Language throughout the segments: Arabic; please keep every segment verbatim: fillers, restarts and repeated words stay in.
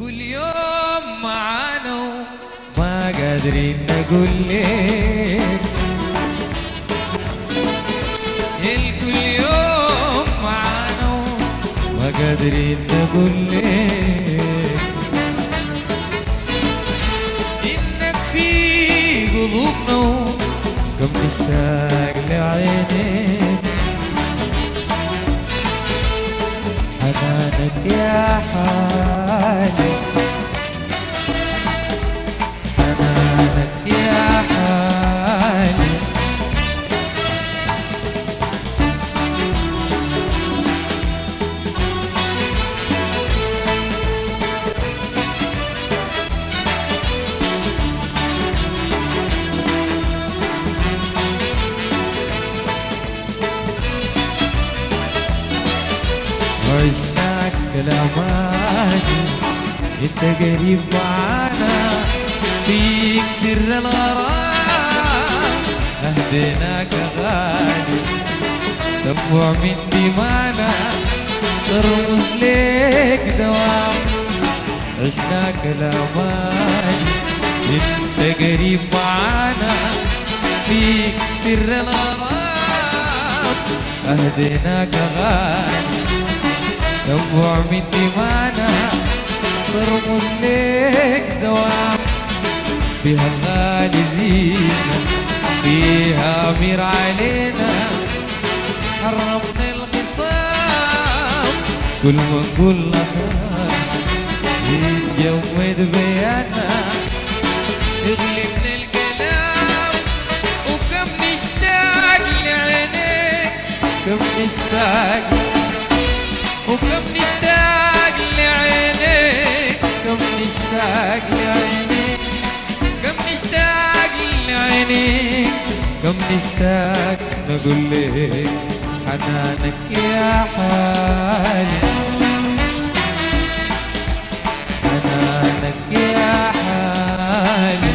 الكل يوم معانا ما قادرين نقول لك، الكل يوم معانا ما قادرين نقول لك إنك في قلوبنا كم نشتاق لعينيك، حنانك يا حالي، حنانك يا حالي. عشناك كلاماني انت قريب معانا، فيك سر الغرام اهديناك غالي، دموع من دمانا ترمز ليك دوام. عشناك كلاماني انت قريب معانا، فيك سر الغرام اهديناك غالي، دموع من دمانا ترمز ليك دوام. فيها الغالي زينة فيها أمير علينا، حرمنا الخصام كل ما نقول لك يتجمد بيانا، يغلبنا الكلام وكم نشتاق لعينيك، كم نشتاق وكم نشتاق لعينيك، كم نشتاق لعينيك، كم نشتاق لعينيك، كم نشتاق نقول لك حنانك يا حالي، حنانك يا حالي.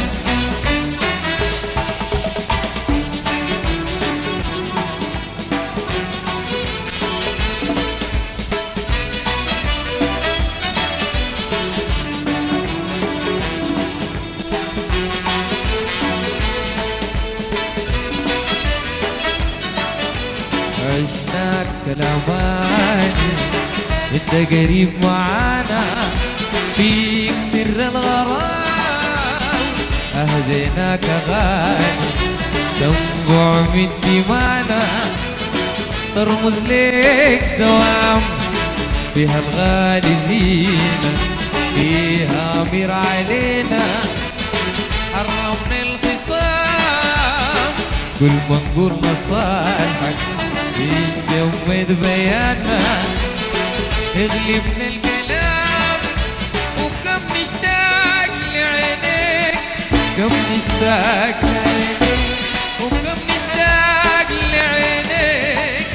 عشناك كلاماني انت قريب معانا، فيك سر الغرام اهديناك غالي، دموع من دمانا ترمز ليك دوام. فيها الغالي زينة فيها أمير علينا، حرمنا الخصام كل ما نقول مصالحك يتجمد بيانا، يغلبنا الكلام وكم نشتاق لعينيك، كم نشتاق لعينيك وكم نشتاق لعينيك،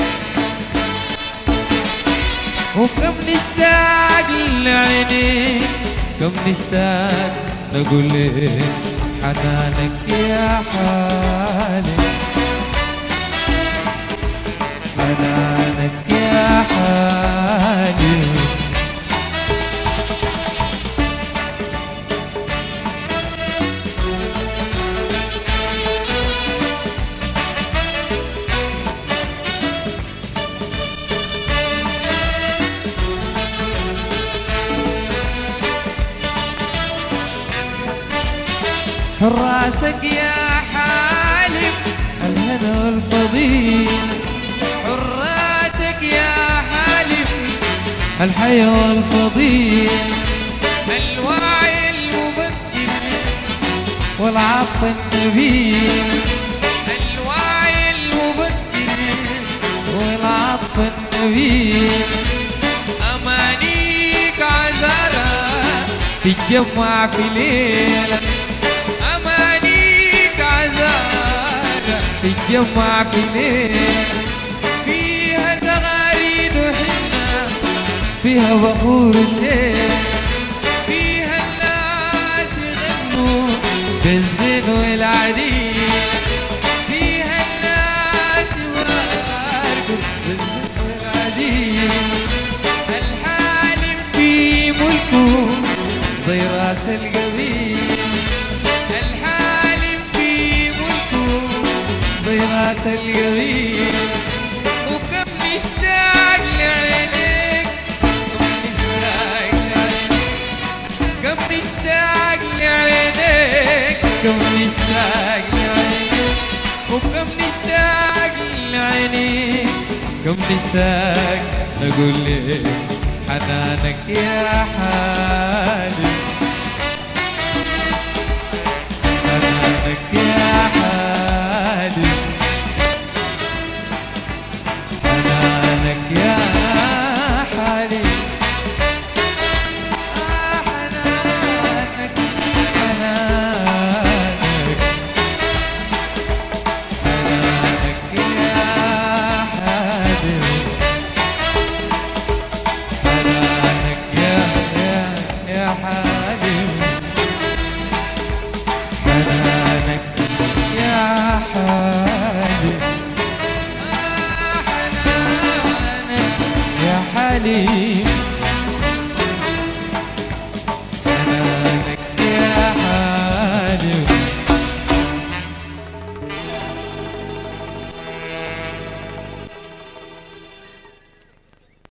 وكم نشتاق لعينيك، كم نشتاق نقول لك حنانك يا حالي، حنانك يا حالي. حراسك يا حالم الهنا والفضيلة، حراسك يا حالم الحياة والفضيلة، الوعي المبكر والعطف النبيل، الوعي المبكر والعطف النبيل. أمانيك عذارى تتجمع في ليلة، تتجمع في ليل، فيها زغاريد وحنة فيها بخور وشيل، فيها الناس يغنوا بالزين والعديل، فيها الناس يوارقوا بالزين والعديل. الحالم في ملكه راس القبيل الحالم في ملكه زي راس القبيل وكم مشتاق لعينيك كم مشتاق لعينيك كم مشتاق لعينيك وكم مشتاق لعينيك كم مشتاق أقول لك حنانك يا حالي